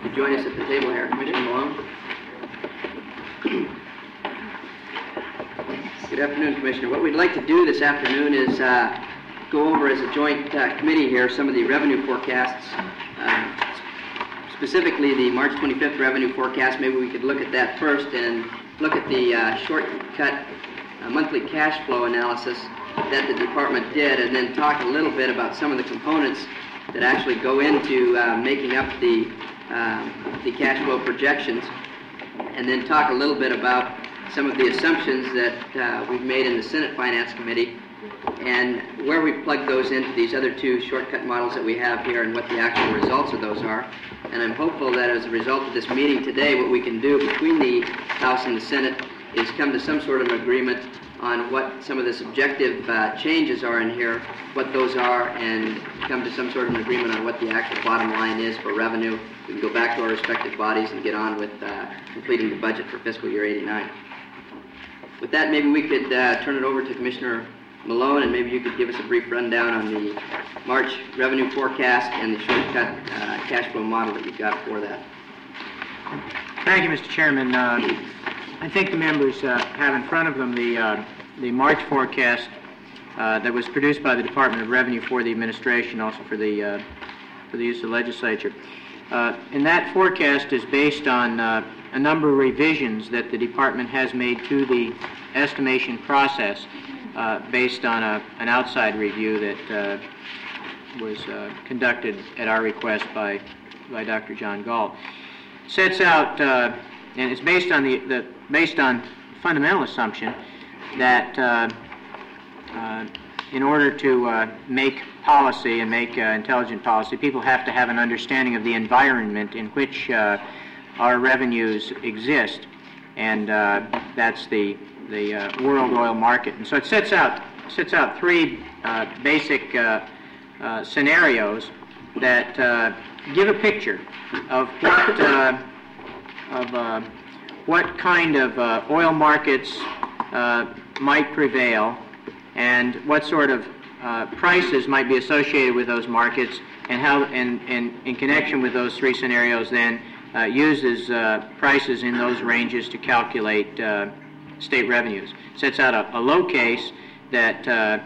to join us at the table here. Commissioner Malone. Good afternoon, Commissioner. What we'd like to do this afternoon is go over as a joint committee here some of the revenue forecasts, specifically the March 25th revenue forecast. Maybe we could look at that first and look at the shortcut monthly cash flow analysis that the department did, and then talk a little bit about some of the components that actually go into making up the cash flow projections, and then talk a little bit about some of the assumptions that we've made in the Senate Finance Committee and where we plug those into these other two shortcut models that we have here and what the actual results of those are. And I'm hopeful that as a result of this meeting today, what we can do between the House and the Senate is come to some sort of agreement on what some of the subjective changes are in here, what those are, and come to some sort of an agreement on what the actual bottom line is for revenue. We can go back to our respective bodies and get on with completing the budget for fiscal year 89. With that, maybe we could turn it over to Commissioner Malone, and maybe you could give us a brief rundown on the March revenue forecast and the shortcut cash flow model that you've got for that. Thank you, Mr. Chairman. I think the members have in front of them the March forecast that was produced by the Department of Revenue for the administration, also for the use of the legislature. And that forecast is based on a number of revisions that the department has made to the estimation process based on an outside review that was conducted at our request by Dr. John Galt. Sets out, and it's based on based on fundamental assumption that in order to make policy and make intelligent policy, people have to have an understanding of the environment in which our revenues exist, and that's the world oil market. And so it sets out three basic scenarios that give a picture of what kind of oil markets might prevail, and what sort of prices might be associated with those markets, and how, and in connection with those three scenarios, then uses prices in those ranges to calculate state revenues. Sets out a low case that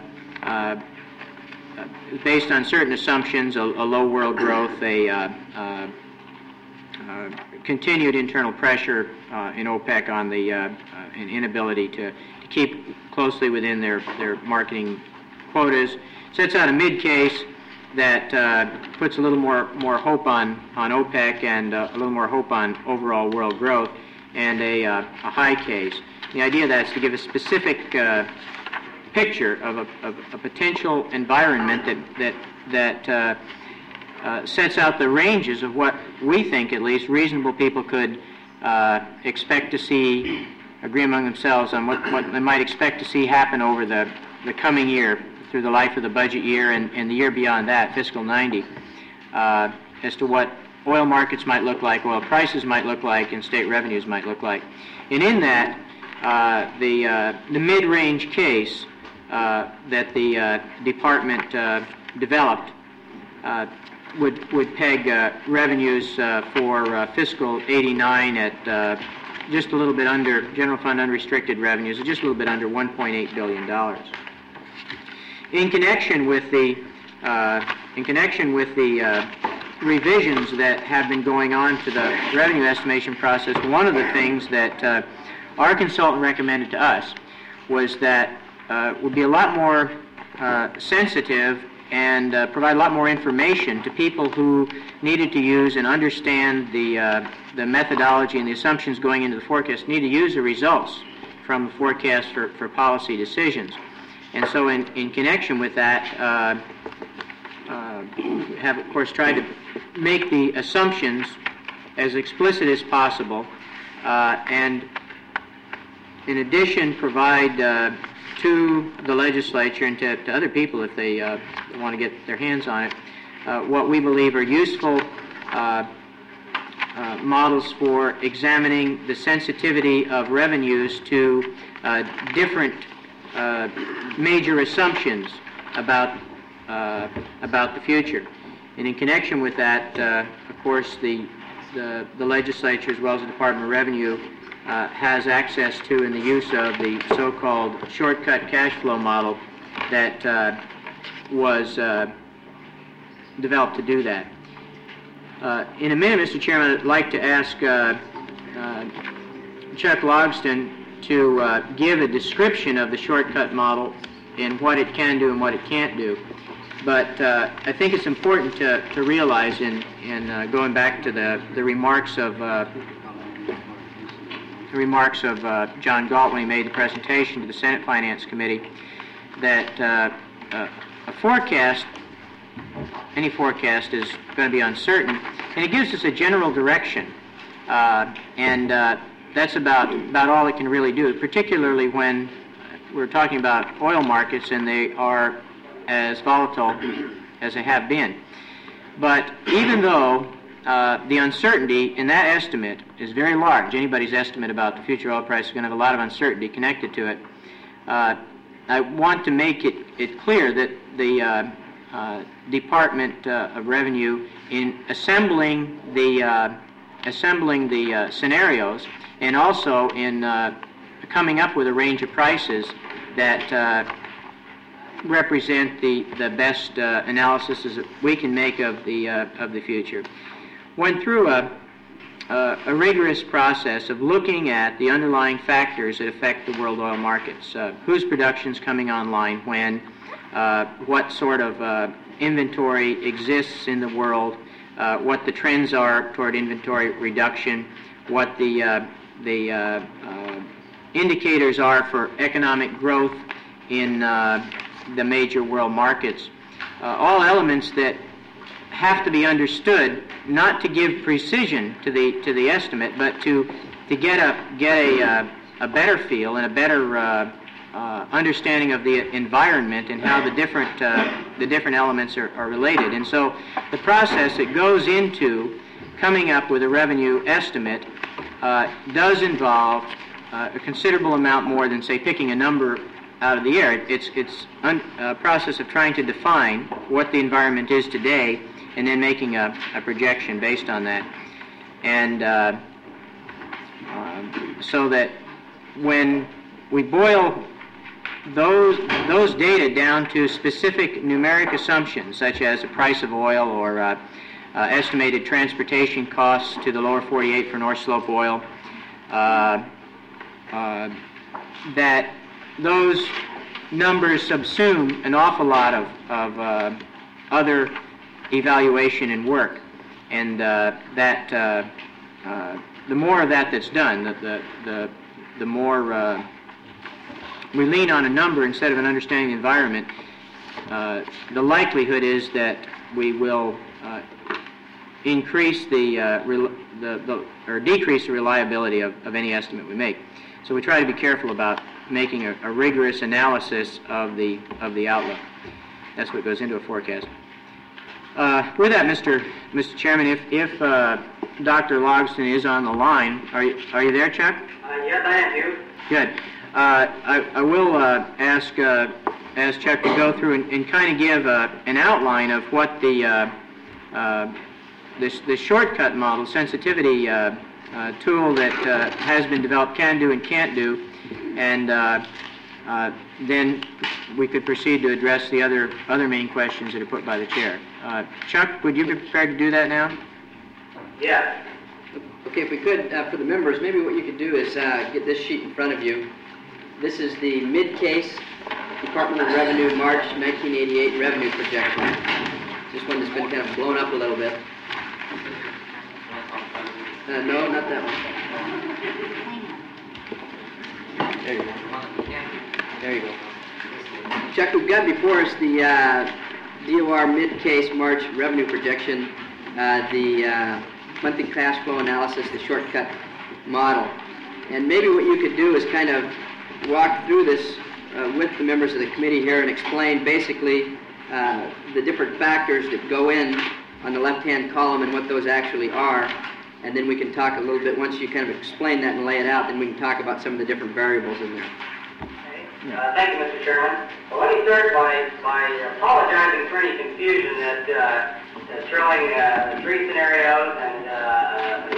based on certain assumptions, a low world growth, a continued internal pressure in OPEC on the an inability to keep closely within their marketing quotas. Sets out a mid case that puts a little more hope on OPEC and a little more hope on overall world growth, and a high case. The idea of that is to give a specific picture of a potential environment that sets out the ranges of what we think, at least, reasonable people could expect to see, agree among themselves on what they might expect to see happen over the coming year, through the life of the budget year and the year beyond that, fiscal 90, as to what oil markets might look like, oil prices might look like, and state revenues might look like. And in that, the mid-range case that the department developed would peg revenues for fiscal 89 at just a little bit under, general fund unrestricted revenues, just a little bit under $1.8 billion. In connection with the revisions that have been going on to the revenue estimation process, one of the things that our consultant recommended to us was that would be a lot more sensitive and provide a lot more information to people who needed to use and understand the methodology and the assumptions going into the forecast, need to use the results from the forecast for policy decisions. And so in connection with that, have, of course, tried to make the assumptions as explicit as possible, and in addition provide to the legislature and to other people, if they want to get their hands on it, what we believe are useful models for examining the sensitivity of revenues to different major assumptions about the future. And in connection with that, of course, the the legislature as well as the Department of Revenue has access to in the use of the so-called shortcut cash flow model that was developed to do that. In a minute, Mr. Chairman, I'd like to ask Chuck Logston to give a description of the shortcut model and what it can do and what it can't do. But I think it's important to realize, in going back to the remarks of John Galt when he made the presentation to the Senate Finance Committee, that a forecast, any forecast, is going to be uncertain, and it gives us a general direction, and that's about all it can really do, particularly when we're talking about oil markets and they are as volatile as they have been. But even though the uncertainty in that estimate is very large, anybody's estimate about the future oil price is going to have a lot of uncertainty connected to it, I want to make it clear that the Department of Revenue, in assembling the scenarios and also in coming up with a range of prices that represent the best analysis that we can make of the future, went through a rigorous process of looking at the underlying factors that affect the world oil markets. Whose production's coming online when, what sort of inventory exists in the world, what the trends are toward inventory reduction, what the indicators are for economic growth in the major world markets. All elements that have to be understood, not to give precision to the estimate, but to get a better feel and a better understanding of the environment and how the different elements are related. And so the process that goes into coming up with a revenue estimate does involve a considerable amount more than, say, picking a number out of the air. It's a process of trying to define what the environment is today and then making a projection based on that. And so that when we boil those data down to specific numeric assumptions, such as the price of oil or estimated transportation costs to the lower 48 for North Slope oil, that those numbers subsume an awful lot of other evaluation and work, and the more of that's done, the more we lean on a number instead of an understanding the environment, the likelihood is that we will increase or decrease the reliability of any estimate we make. So we try to be careful about making a rigorous analysis of the outlook. That's what goes into a forecast. With that, Mr. Chairman, if Dr. Logston is on the line, are you there, Chuck? Yes, I am here. Good. I will ask Chuck to go through and kind of give an outline of what the shortcut model, sensitivity tool that has been developed can do and can't do, and then we could proceed to address the other main questions that are put by the chair. Chuck, would you be prepared to do that now? Yes. Okay, if we could, for the members, maybe what you could do is get this sheet in front of you. This is the mid-case Department of Revenue March 1988 revenue projection. This one that's been kind of blown up a little bit. No, not that one. There you go. There you go. Chuck, we've got before us the DOR mid-case March revenue projection, the monthly cash flow analysis, the shortcut model. And maybe what you could do is kind of walk through this with the members of the committee here and explain basically the different factors that go in on the left-hand column and what those actually are. And then we can talk a little bit, once you kind of explain that and lay it out, then we can talk about some of the different variables in there. Thank you, Mr. Chairman. Well, let me start by apologizing for any confusion that showing three scenarios and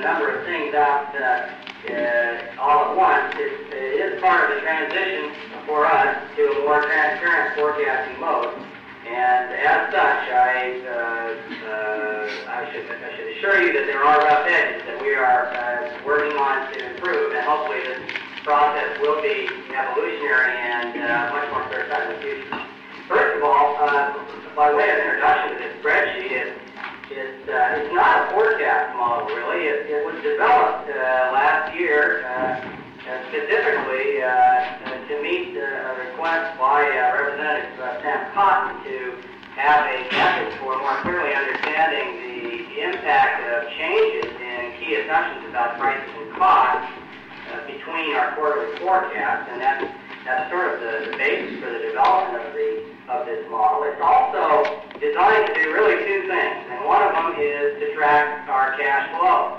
number of things out all at once. It is part of the transition for us to a more transparent forecasting mode. And as such, I should assure you that there are rough edges that we are working on to improve, and hopefully this process will be evolutionary and much more clear-cut in the future. First of all, by way of introduction to this spreadsheet, it's not a forecast model, really. It was developed last year specifically to meet a request by Representative Sam Cotton to have a method for more clearly understanding the impact of changes in key assumptions about prices and costs between our quarterly forecasts, and that's sort of the basis for the development of this model. It's also designed to do really two things, and one of them is to track our cash flow.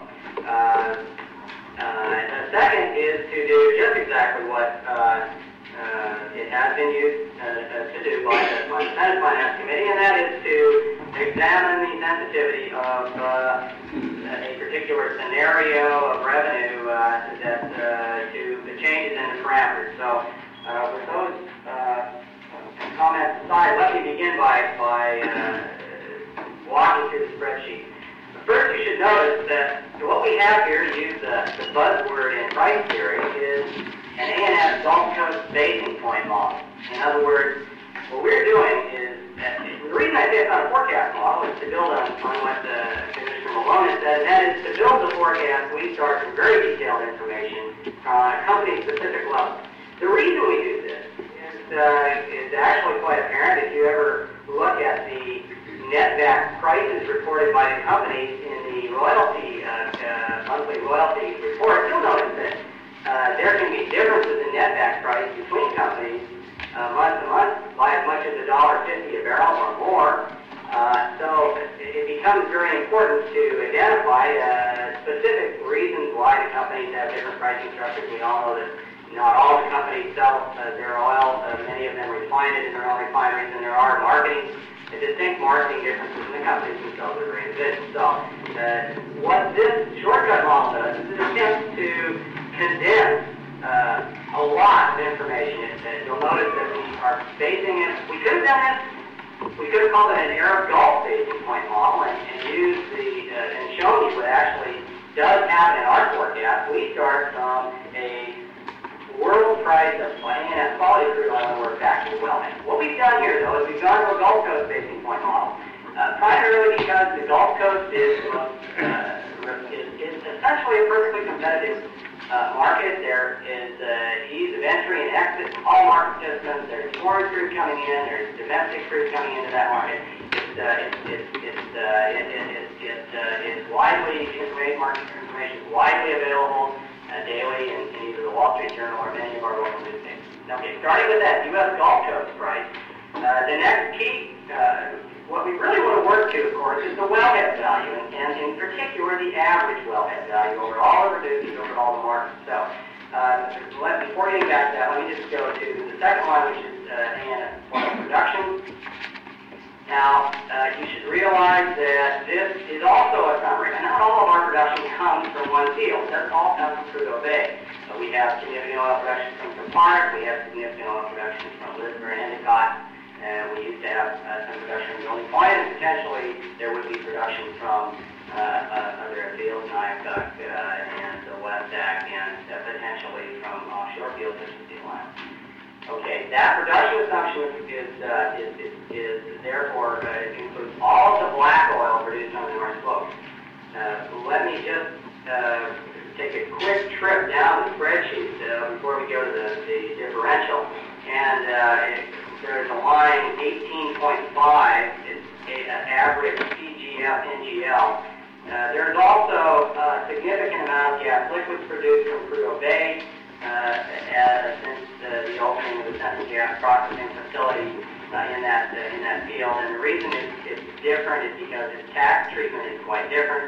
The second is to do just exactly what it has been used to do by the Senate Finance Committee, and that is to examine the sensitivity of a particular scenario of revenue to the changes in the parameters. So with those comments aside, let me begin by walking through the spreadsheet. First, you should notice that what we have here, to use the buzzword in price theory, is an A&S Gulf Coast basing point model. In other words, what we're doing is, the reason I say it's not a forecast model is to build on what Commissioner Malone has said, and that is to build the forecast, we start from very detailed information on a company-specific level. The reason we do this is actually quite apparent if you ever look at the netback prices reported by the companies in the monthly royalty report. You'll notice that there can be differences in netback price between companies month to month by as much as $1.50 a barrel or more. So it becomes very important to identify specific reasons why the companies have different pricing structures. We all know that not all the companies sell their oil. Many of them refine it in their own refineries, and there are distinct marketing differences in the companies themselves that are in business. So what this shortcut model does is it attempts to condense a lot of information. You'll notice that we are basing it. We could have done this. We could have called it an Arab Gulf basing point model and used and shown you what actually does happen in our forecast. We start from a world price of A&S quality crude oil and work back to the wellhead. What we've done here, though, is we've gone to a Gulf Coast basing point model, primarily because the Gulf Coast is essentially a perfectly competitive market. There is ease of entry and exit from all market participants. There's foreign crude coming in. There's domestic crude coming into that market. It's widely market information is widely available daily in either the Wall Street Journal or many of our local newspapers. Okay, starting with that U.S. Gulf Coast price, the next key, what we really want to work to, of course, is the wellhead value, and in particular the average wellhead value over all of the duties, over all the markets. So, before getting back to that, let me just go to the second one, which is A&S production. Now, you should realize that this is also a summary, and not all of our production comes from one field. It doesn't all come from Prudhoe Bay. We have significant oil production from Clark. We have significant oil production from Lisbon and Endicott. We used to have some production from Golden Point, and potentially there would be production from other fields, Nyack and the West Ack, and potentially from offshore fields such as the Atlantic. Okay, that production assumption is therefore includes all of the black oil produced on the North Slope. Let me just take a quick trip down the spreadsheet before we go to the differential. And there's a line 18.5. It's average CGF NGL. There's also a significant amount of gas liquids produced from Prudhoe Bay. Since the opening of the Central Gas Processing Facility in that field, and the reason it's different is because its tax treatment is quite different.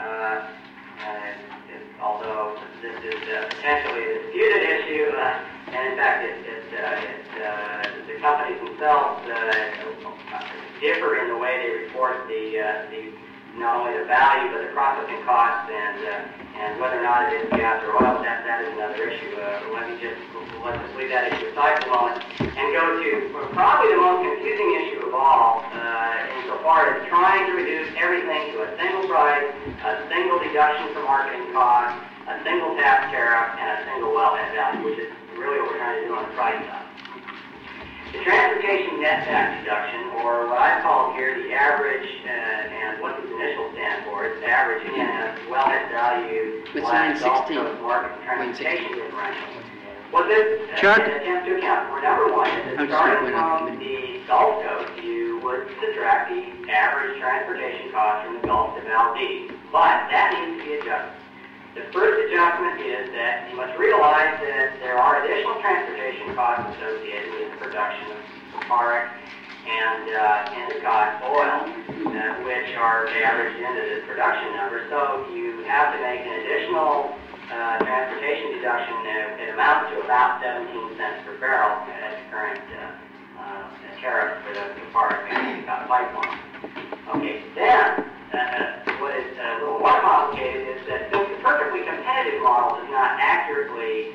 Although this is potentially a disputed issue, and in fact, the companies themselves differ in the way they report the not only the value, but the processing costs and whether or not it is gas or oil, that is another issue. Let's just leave that issue aside for a moment and go to probably the most confusing issue of all, insofar as trying to reduce everything to a single price, a single deduction for marketing costs, a single tax tariff, and a single wellhead value, which is really what we're trying to do on the price side. The transportation netback deduction, or what I call here the average, and what these initials stand for, it's average again, wellhead value, Gulf Coast market and transportation differential. What this attempts to account for, number one, is that starting from the Gulf Coast, you would subtract the average transportation cost from the Gulf to Valdez, but that needs to be adjusted. The first adjustment is that you must realize that there are additional transportation costs associated with the production of Parex and Endicott oil, which are averaged into the production number. So you have to make an additional transportation deduction that amounts to about 17 cents per barrel at the current tariff for the Parex and Endicott pipeline. Okay, then what is a little more complicated is that since the perfectly competitive model does not accurately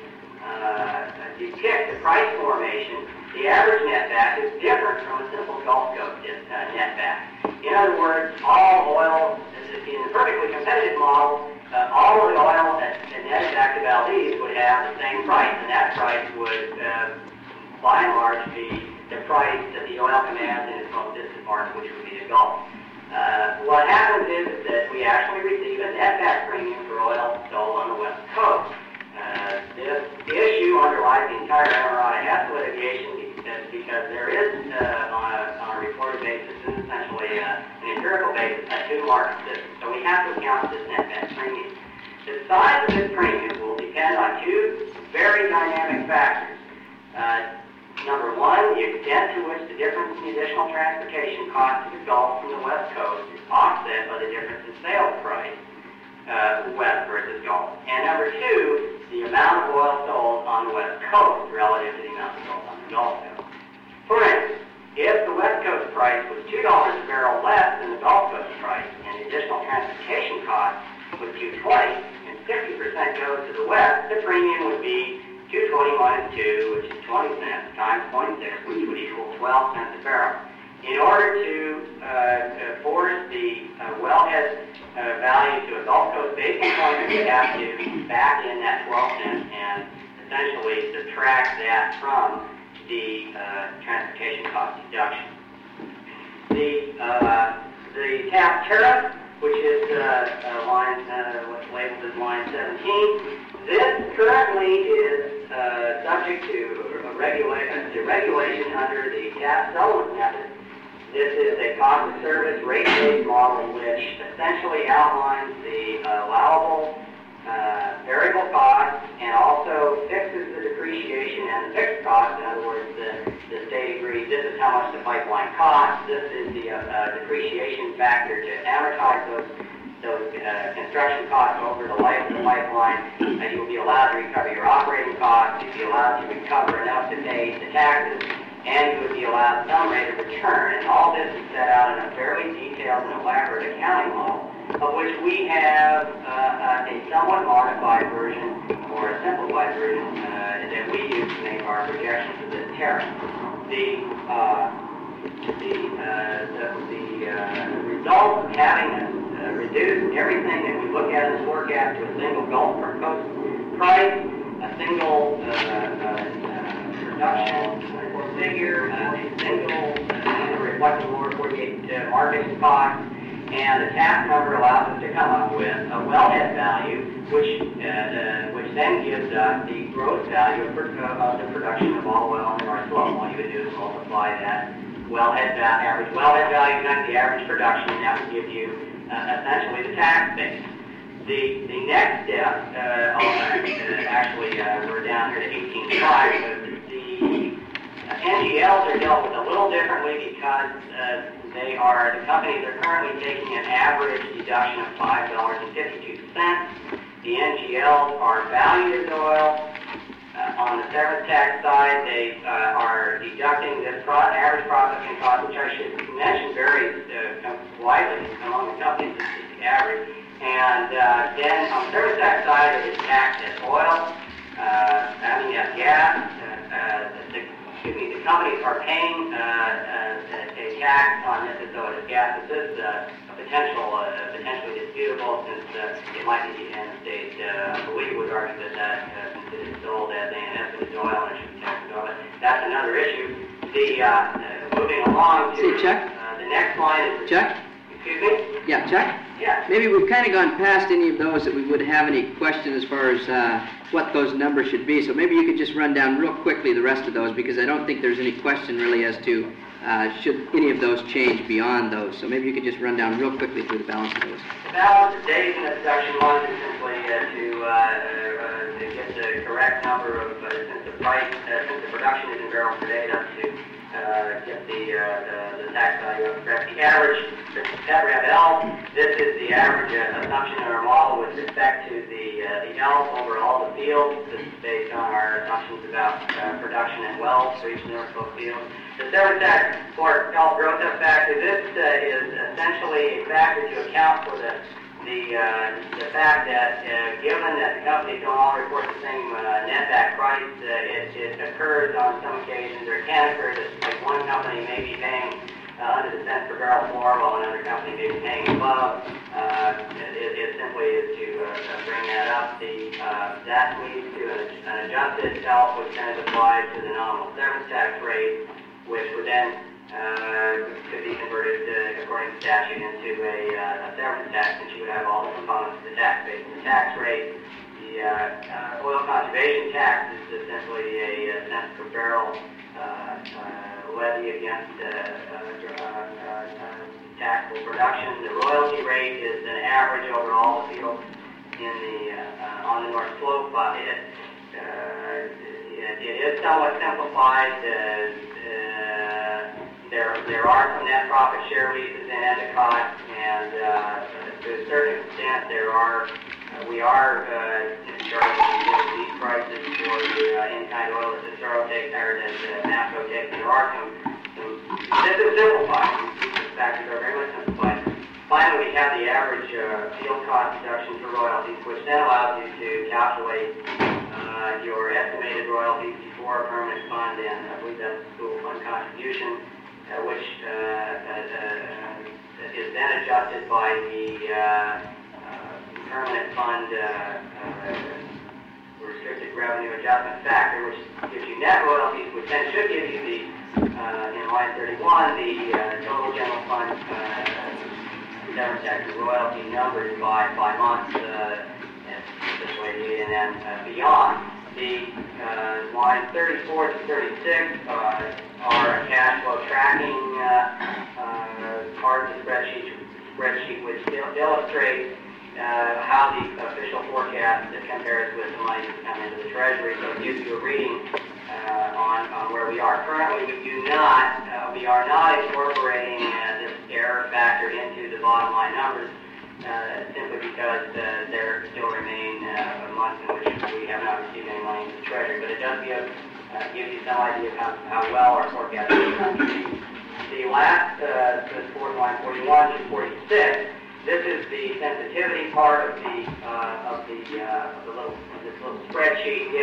depict the price formation, the average netback is different from a simple Gulf Coast netback. In other words, all oil, in the perfectly competitive model, all of the oil that's netted back to Valdez would have the same price, and that price would, by and large, be the price that the oil commands in its most distant market, which would be the Gulf. What happens is that we actually receive a netback premium for oil sold on the West Coast. This issue underlies the entire MRI litigation because there is, on a reported basis, and essentially an empirical basis, a two-market system. So we have to account for this netback premium. The size of this premium will depend on two very dynamic factors. Number one, the extent to which the difference in the additional transportation cost to the Gulf from the West Coast is offset by the difference in sales price, West versus Gulf. And number two, the amount of oil sold on the West Coast relative to the amount sold on the Gulf Coast. For instance, if the West Coast price was $2 a barrel less than the Gulf Coast price, and the additional transportation cost was $2.20, and 50% goes to the West, the premium would be $2.20 minus 2, which is 20 cents, times 0.6, which would equal 12 cents a barrel. In order to force the wellhead value to a Gulf Coast basin point, we have to back in that 12 cents and essentially subtract that from the transportation cost deduction. The TAP tariff, which is what's labeled as line 17, this currently is subject to regulation under the TAP settlement method. This is a cost of service rate-based model which essentially outlines the allowable variable costs and also fixes the depreciation and the fixed costs. In other words, the state agrees this is how much the pipeline costs. This is the depreciation factor to amortize those construction costs over the life of the pipeline. You will be allowed to recover your operating costs. You'll be allowed to recover enough to pay the taxes, and you would be allowed some rate of return. And all this is set out in a fairly detailed and elaborate accounting model, of which we have a somewhat modified version or a simplified version that we use to make our projections of this tariff. The result of having us reduce everything that we look at as forecast to a single Gulf Coast price, a single production figure, a single reflecting lower 48 marketing cost, and the TAP number allows us to come up with a wellhead value, which then gives us the gross value of the production of all oil in our slope. All you would do is multiply that average wellhead value times the average production, and that would give you essentially the tax base. The next step, actually we're down here to 18.5, but the NGLs are dealt with a little differently because the companies are currently taking an average deduction of $5.52. The NGLs are valued as oil, On the service tax side, they are deducting this average processing cost, which I should mention varies widely among the companies. It's the average. And then on the service tax side, it is taxed as oil, as gas. The companies are paying a tax on this as though it is gas. This is potentially disputable since it might be in a state. We would argue that since it is sold as ANS, it is oil and it should be taxed as oil. That's another issue. Moving along to Chuck? The next line is Chuck? Excuse me? Yeah, Chuck? Yeah. Maybe we've kind of gone past any of those that we would have any question as far as what those numbers should be. So maybe you could just run down real quickly the rest of those, because I don't think there's any question really as to should any of those change beyond those. So maybe you could just run down real quickly through the balance of those. The balance of days in section 1 is simply to get the correct number of, since the production is in barrels per day, that's to get the tax value up correct. The average, the FREV-L, this is the average assumption in our model with respect to the L over all the fields. This is based on our assumptions about production and wells for each North Slope field. The service tax for Gulf growth factor, this is essentially a factor to account for the fact that given that the companies don't all report the same netback price, it occurs on some occasions, or can occur, that like one company may be paying under the cents per barrel floor, while another company may be paying above. It simply is to bring that up. That leads to an adjusted health, which then is applied to the nominal service tax rate, which would then could be converted according to statute into a severance tax, since you would have all the components of the tax base and the tax rate. The oil conservation tax is essentially a cents per barrel levy against taxable production. The royalty rate is an average over all the fields in on the North Slope. It is somewhat simplified. There are some net profit share leases in Endicott, and to a certain extent we are charging these prices for the in-kind oil that Cesaro takes, or that NAPCO takes. There are some this is simplified. These factors are very much simplified. Finally, we have the average field cost deduction for royalties, which then allows you to calculate your estimated royalties before a permanent fund, and I believe that's the school fund contribution, which is then adjusted by the permanent fund restricted revenue adjustment factor, which gives you net royalties, which then should give you the, in line 31, the total general fund severance tax and royalty numbers by months, this way, and then beyond. The lines 34 to 36 are cash flow tracking part of the spreadsheet, which illustrates how the official forecast compares with the money that's come into the Treasury. So it gives you a reading on where we are currently. We are not incorporating this error factor into the bottom line numbers, simply because there still remain months in which we have not received any money into the Treasury. But it does give you some idea of how well our forecast is coming. The last, fourth line 41 to 46. This is the sensitivity part of this little spreadsheet.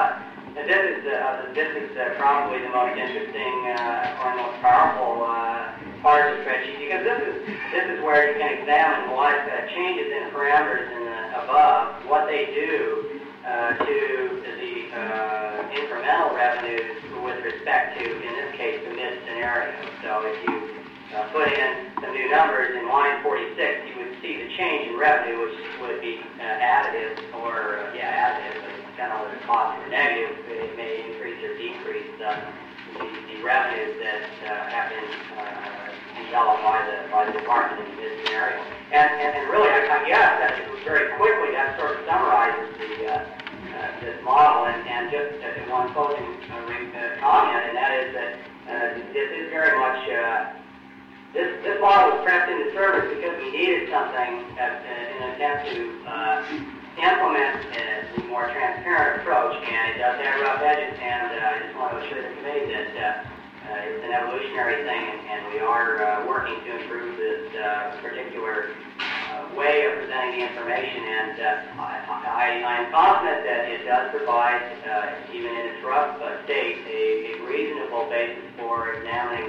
This is probably the most interesting or most powerful part of the spreadsheet, because this is where you can examine what changes in parameters in the above, what they do to the incremental revenues with respect to, in this case, the mid scenario. So if you put in some new numbers in line 46, you would see the change in revenue, which would be additive, or additive, but it's kind of whether it's positive or negative. It may increase or decrease the revenues that have been developed by the department in this scenario. And really, I guess that very quickly that sort of summarizes this model. And just one closing comment, and that is that this is very much This model was pressed into service because we needed something in an attempt to implement a more transparent approach, and it does have rough edges, and I just want to assure the committee that it's an evolutionary thing, and we are working to improve this particular way of presenting the information, and I am confident that it does provide, even in its rough state, a reasonable basis for examining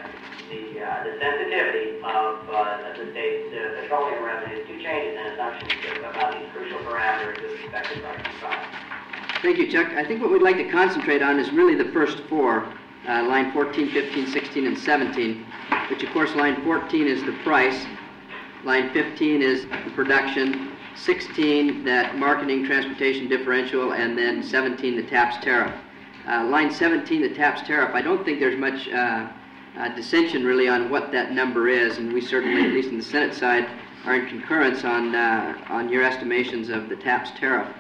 the sensitivity of the state's petroleum revenues to changes and assumptions about these crucial parameters with respect to price and cost. Thank you, Chuck. I think what we'd like to concentrate on is really the first four, line 14, 15, 16, and 17, which of course line 14 is the price, line 15 is the production, 16 that marketing transportation differential, and then 17 the TAPS tariff. Line 17, the TAPS tariff, I don't think there's much dissension really on what that number is, and we certainly, at least in the Senate side, are in concurrence on your estimations of the TAPS tariff.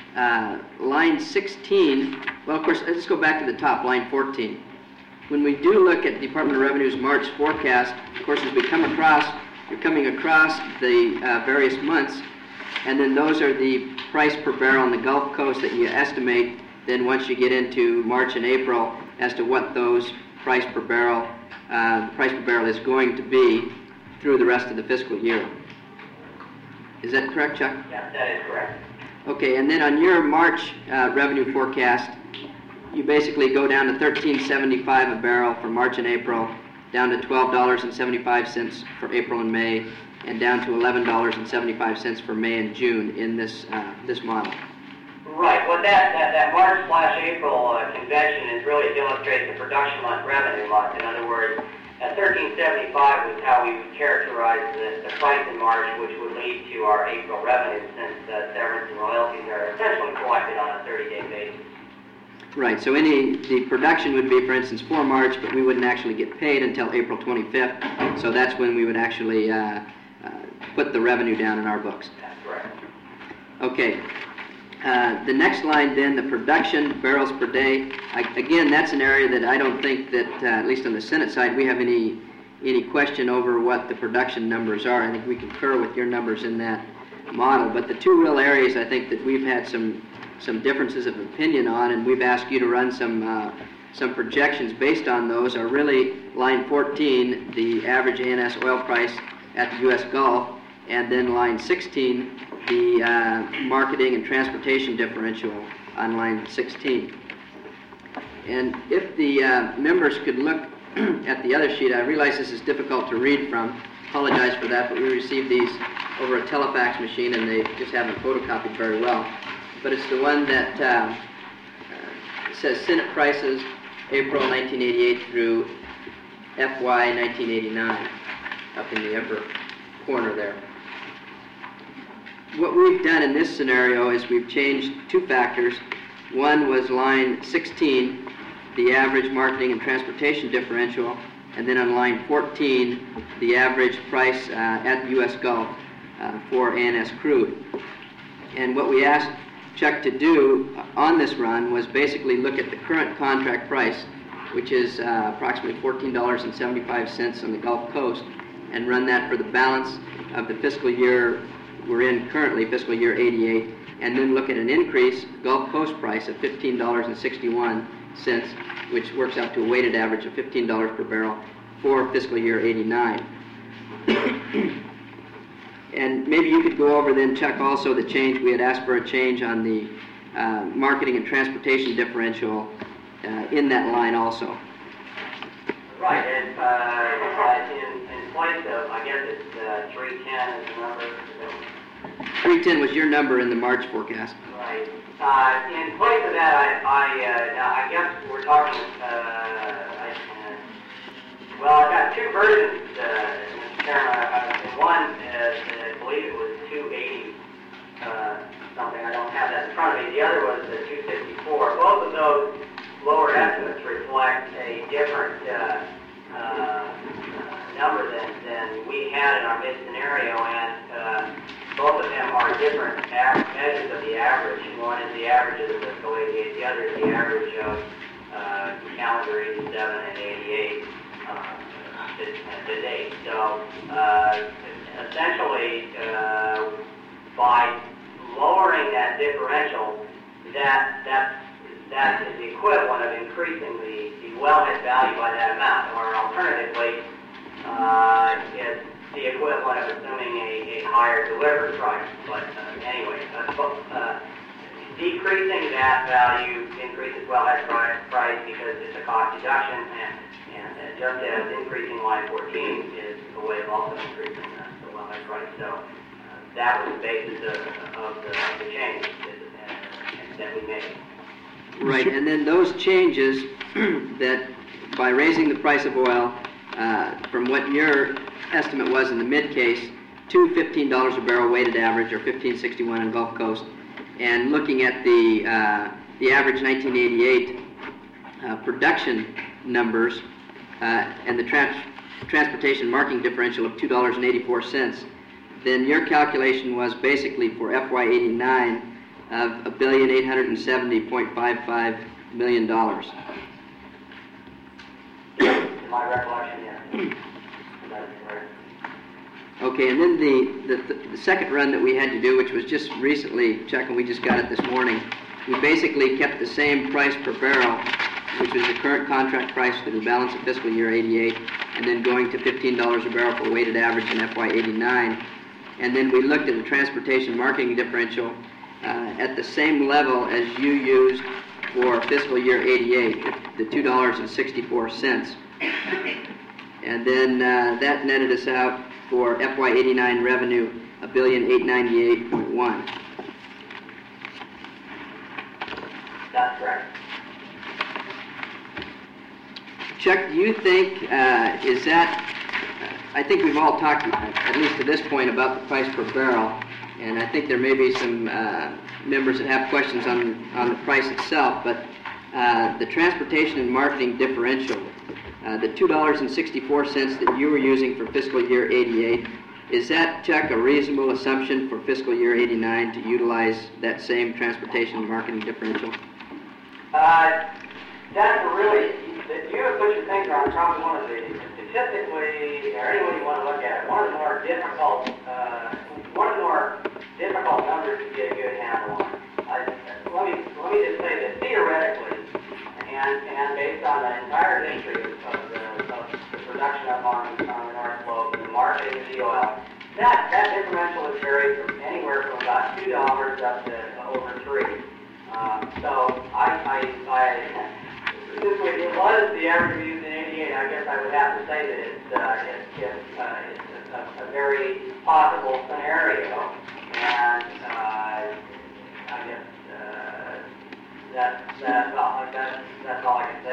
Line 16, well, of course, let's go back to the top, line 14. When we do look at Department of Revenue's March forecast, of course, as we come across, you're coming across the various months, and then those are the price per barrel on the Gulf Coast that you estimate then once you get into March and April as to what those price per barrel is going to be through the rest of the fiscal year. Is that correct, Chuck? Yeah, that is correct. Okay, and then on your March revenue forecast, you basically go down to $13.75 a barrel for March and April, down to $12.75 for April and May, and down to $11.75 for May and June in this model. Right. Well, that March/April convention is really to illustrate the production month revenue month. In other words, at $13.75 was how we would characterize the price in March, which would lead to our April revenue, since severance and royalties are essentially collected on a 30-day basis. Right. So the production would be, for instance, for March, but we wouldn't actually get paid until April 25th. So that's when we would actually put the revenue down in our books. That's correct. Okay. The next line then, the production barrels per day. Again, that's an area that I don't think that, at least on the Senate side, we have any question over what the production numbers are. I think we concur with your numbers in that model. But the two real areas I think that we've had some differences of opinion on, and we've asked you to run some projections based on those, are really line 14, the average ANS oil price at the U.S. Gulf, and then line 16, the marketing and transportation differential on line 16. And if the members could look at the other sheet, I realize this is difficult to read from, apologize for that, but we received these over a telefax machine and they just haven't photocopied very well. But it's the one that says Senate prices April 1988 through FY 1989 up in the upper corner there. What we've done in this scenario is we've changed two factors. One was line 16, the average marketing and transportation differential, and then on line 14, the average price at the U.S. Gulf for ANS crude. And what we asked Chuck to do on this run was basically look at the current contract price, which is approximately $14.75 on the Gulf Coast, and run that for the balance of the fiscal year we're in currently, fiscal year 88, and then look at an increase Gulf Coast price of $15.61, which works out to a weighted average of $15 per barrel for fiscal year 89. And maybe you could go over then, Chuck, also the change. We had asked for a change on the marketing and transportation differential in that line also. Right, and in place of, I guess it's 310 is the number. 310 was your number in the March forecast. Right. In place of that, I guess we're talking, well, I've got two versions, Mr. Chairman. One, I believe it was 280 something. I don't have that in front of me. The other was 264. Both of those lower estimates reflect a different number than we had in our mid scenario, and both of them are different measures of the average. One is the average of the fiscal 88, the other is the average of calendar 87 and 88. to date. So essentially, by lowering that differential, that is the equivalent of increasing the wellhead value by that amount, or alternatively, it's the equivalent of assuming a higher delivered price. But anyway, decreasing that value increases wellhead price because it's a cost deduction, and just as increasing line 14 is a way of also increasing the wellhead price. So that was the basis of the change that we made. Right, and then those changes that by raising the price of oil from what your estimate was in the mid case to $15 a barrel weighted average, or $15.61 on Gulf Coast, and looking at the average 1988 production numbers and the transportation marketing differential of $2.84, then your calculation was basically for FY89 of $1,870.55 million. My recollection, yes. That is correct. Okay, and then the second run that we had to do, which was just recently, Chuck, and we just got it this morning, we basically kept the same price per barrel, which was the current contract price for the balance of fiscal year 88, and then going to $15 a barrel for weighted average in FY89. And then we looked at the transportation marketing differential at the same level as you used for fiscal year 88, the $2.64. And then that netted us out for FY89 revenue, $1,898.1. That's correct. Chuck, do you think, is that, I think we've all talked, at least to this point, about the price per barrel, and I think there may be some members that have questions on the price itself, but the transportation and marketing differential, the $2.64 that you were using for fiscal year 88, is that, Chuck, a reasonable assumption for fiscal year 89 to utilize that same transportation and marketing differential? That's really, you have put your finger on probably one of the, statistically, or any way you want to look at it, one of the more difficult numbers to get a good handle on. Let me just say that theoretically, and based on the entire history of the production up on the North Slope and the marketing of the oil, that differential has varied from anywhere from about $2 up to over $3. So since it was the average we used in 88, I guess I would have to say that it's a very possible scenario, and I guess that's all I can say.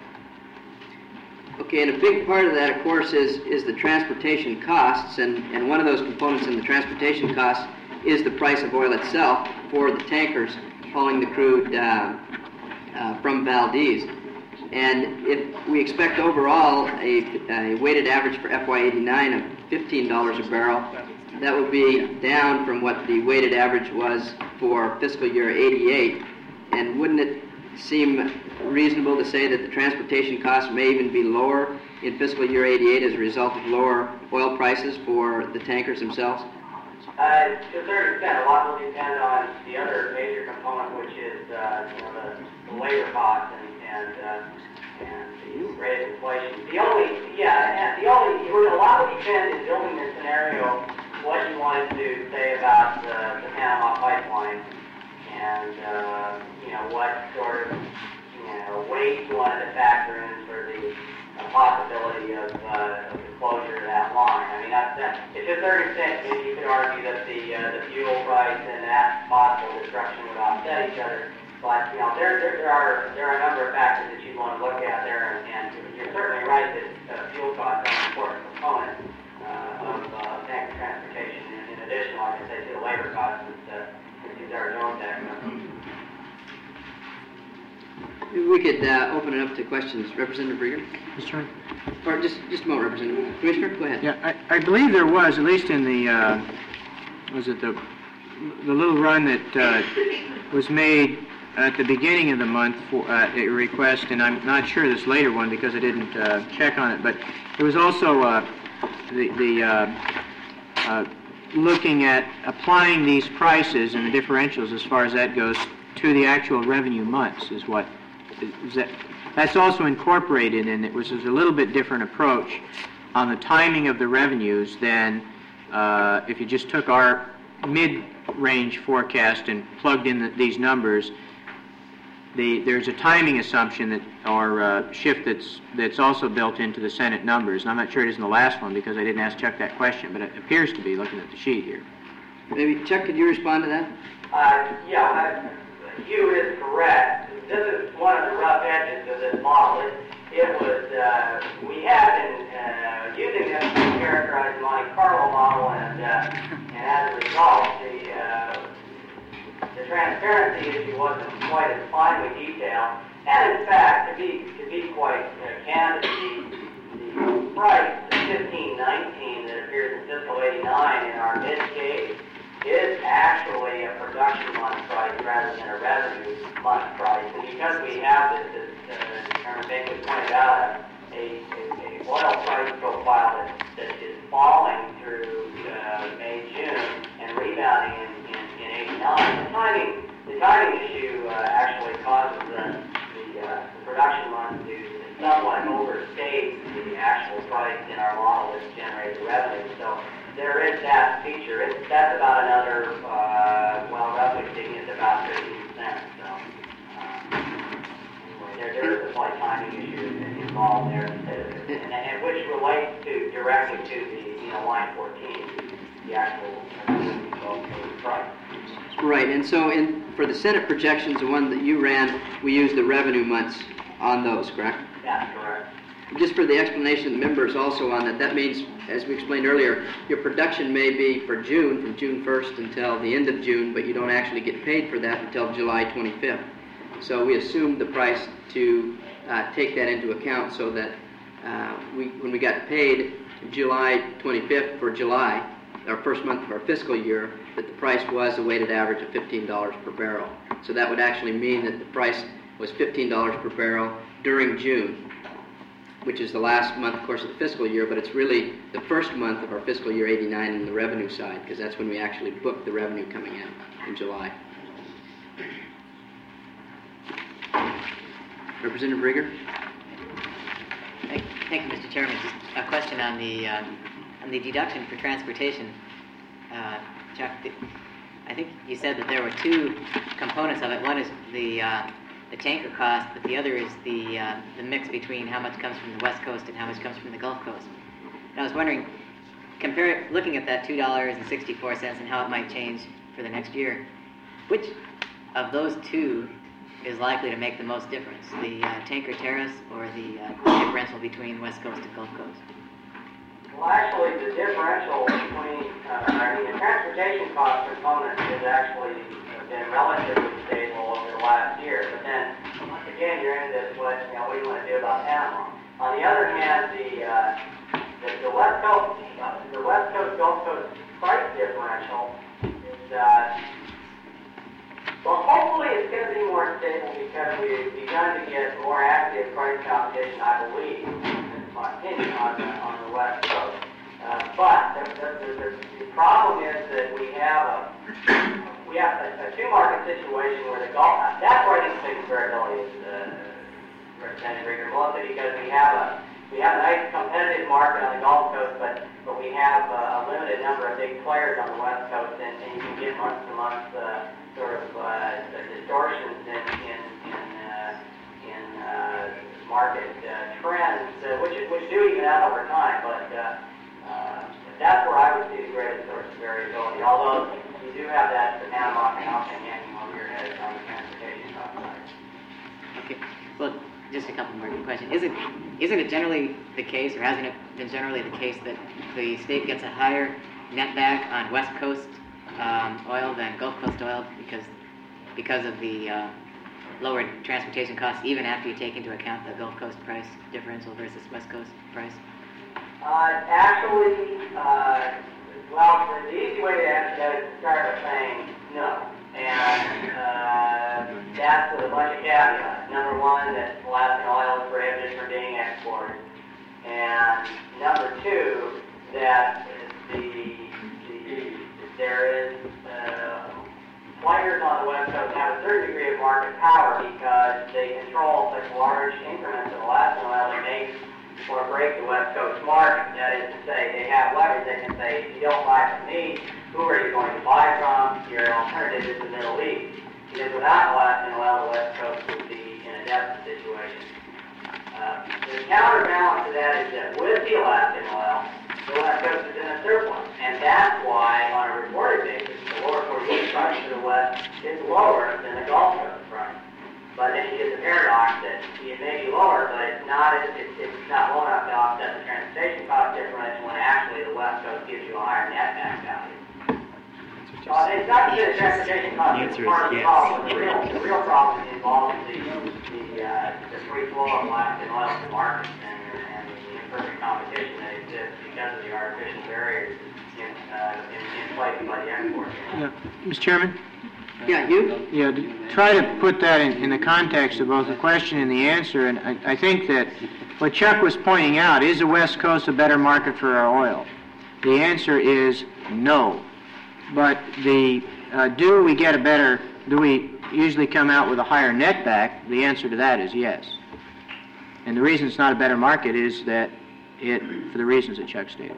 Okay, and a big part of that, of course, is the transportation costs, and one of those components in the transportation costs is the price of oil itself for the tankers hauling the crude from Valdez. And if we expect overall a weighted average for FY89 of $15 a barrel, that would be down from what the weighted average was for fiscal year 88. And wouldn't it seem reasonable to say that the transportation costs may even be lower in fiscal year 88 as a result of lower oil prices for the tankers themselves? To a certain extent, a lot will depend on the other major component, which is the labor costs and the rate of inflation. A lot will depend in building this scenario what you wanted to say about the Panama pipeline, and what sort of weight you wanted to factor in for the possibility of the closure of that line. I mean, to a certain extent, maybe you could argue that the fuel price and that possible destruction would offset each other. But there are a number of factors that you want to look at there, and you're certainly right that fuel costs are an important component of tanker transportation. In addition, like I said, to the labor costs, since these are known taxes. Maybe we could open it up to questions. Representative Rieger? Mr. Chairman? Or just a moment, Representative. Commissioner, go ahead. Yeah, I believe there was, at least in the, was it the little run that was made at the beginning of the month for a request, and I'm not sure this later one because I didn't check on it, but there was also looking at applying these prices and the differentials as far as that goes to the actual revenue months is what is that. That's also incorporated in it, which is a little bit different approach on the timing of the revenues than if you just took our mid-range forecast and plugged in these numbers. There's a timing assumption that, or shift that's also built into the Senate numbers, and I'm not sure it is in the last one because I didn't ask Chuck that question, but it appears to be looking at the sheet here. Maybe, Chuck, could you respond to that? Hugh is correct. This is one of the rough edges of this model. It was, we have been using this to characterize the Monte Carlo model, and as a result, the transparency issue wasn't quite as finely detailed. And in fact, to be quite candid, the price, the 1519 that appears in fiscal 89 in our mid case, is actually a production month price rather than a revenue month price. And because we have this Chairman Binkley pointed out, a oil price profile that is falling through May, June, and rebounding in 89, the timing issue actually causes the production month to somewhat overstate the actual price in our model that's generated revenue. So there is that feature. That's about another, roughly speaking, it's about 13%. So anyway, there is a slight timing issue involved there, and which relates directly to the line 14, the actual price. Right, and so for the Senate projections, the one that you ran, we used the revenue months on those, correct? That's correct. Just for the explanation of the members also on that, that means, as we explained earlier, your production may be for June, from June 1st until the end of June, but you don't actually get paid for that until July 25th. So we assumed the price to take that into account so that when we got paid July 25th for July, our first month of our fiscal year, that the price was a weighted average of $15 per barrel. So that would actually mean that the price was $15 per barrel during June, which is the last month, of course, of the fiscal year, but it's really the first month of our fiscal year 89 in the revenue side, because that's when we actually book the revenue coming in July. Representative Rieger? Thank you, Mr. Chairman. Just a question on the deduction for transportation. Chuck, I think you said that there were two components of it. One is the tanker cost, but the other is the mix between how much comes from the West Coast and how much comes from the Gulf Coast. And I was wondering, looking at that $2.64 and how it might change for the next year, which of those two is likely to make the most difference, the tanker tariffs or the differential between West Coast and Gulf Coast? Well, actually, the differential between the transportation cost component has actually been relatively stable over the last year. But then, once again, you're into this, what do you want to do about Panama? On the other hand, the West Coast Gulf Coast price differential is well, hopefully it's going to be more stable because we've begun to get more active price competition, I believe, in my opinion, on the West Coast. But the problem is that we have a two-market situation where the Gulf. That's where I think the biggest variability is, Representative Rieger, mostly because we have a nice competitive market on the Gulf Coast, but we have a limited number of big players on the West Coast, and you can get month-to-month sort of distortions in market trends, which do even out over time. But that's where I would see the greatest source of variability. Although you do have the Panama Canal thing hanging over your head on the transportation cost side. Okay. Well, just a couple more questions. Isn't it generally the case, or hasn't it been generally the case, that the state gets a higher netback on West Coast oil than Gulf Coast oil because of the lower transportation costs, even after you take into account the Gulf Coast price differential versus West Coast price? Actually, well, the easy way to answer that is to start by saying no. And that's caveats. Number one, that Alaskan oil is prohibited from being exported. And number two, that there is players on the West Coast have a certain degree of market power because they control such large increments of Alaskan oil that make or break the West Coast market. That is to say, they have leverage. They can say, if you don't buy from me, who are you going to buy from? Your alternative is the Middle East. Because without Alaskan oil, the West Coast would be in a deficit situation. The counterbalance to that is that with the Alaskan oil, the West Coast is in a surplus. And that's why, on a reported basis, the lower 48 price to the West is lower than the Gulf Coast price. But then you get the paradox that it may be lower, but it's not low enough to offset the transportation cost differential when actually the West Coast gives you a higher net back value. It's not just the transportation cost is part of the problem. The real problem involves the free flow of Alaskan oil to markets and the imperfect competition that exists because of the artificial barriers in place by the exporters. Yeah. Mr. Chairman? Yeah, you? Yeah, to try to put that in the context of both the question and the answer, and I think that what Chuck was pointing out, is the West Coast a better market for our oil? The answer is no. But do we usually come out with a higher net back? The answer to that is yes. And the reason it's not a better market is that for the reasons that Chuck stated.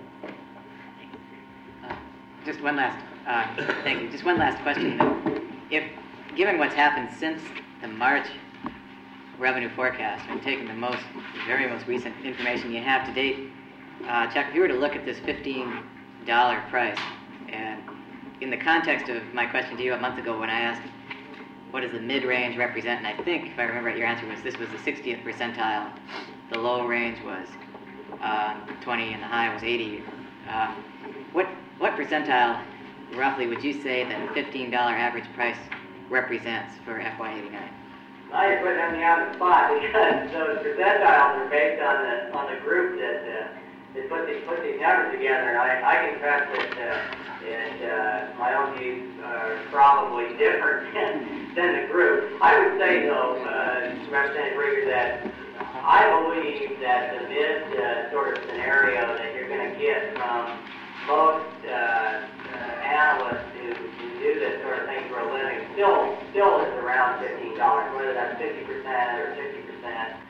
Just one last, thank you. Just one last question. If, given what's happened since the March revenue forecast, and taking the very most recent information you have to date, Chuck, if you were to look at this $15 price, and in the context of my question to you a month ago when I asked, what does the mid-range represent? And I think, if I remember right, your answer was this was the 60th percentile. The low range was 20 and the high was 80. What percentile, roughly, would you say that $15 average price represents for FY89? Now you're putting me on the spot because those percentiles are based on the group that put these numbers together. And I confess that my own views are probably different than the group. I would say, though, Representative Rieger, that I believe that the mid sort of scenario that you're going to get from most analysts who do this sort of thing for a living still is around $15, whether that's 50% or 60%.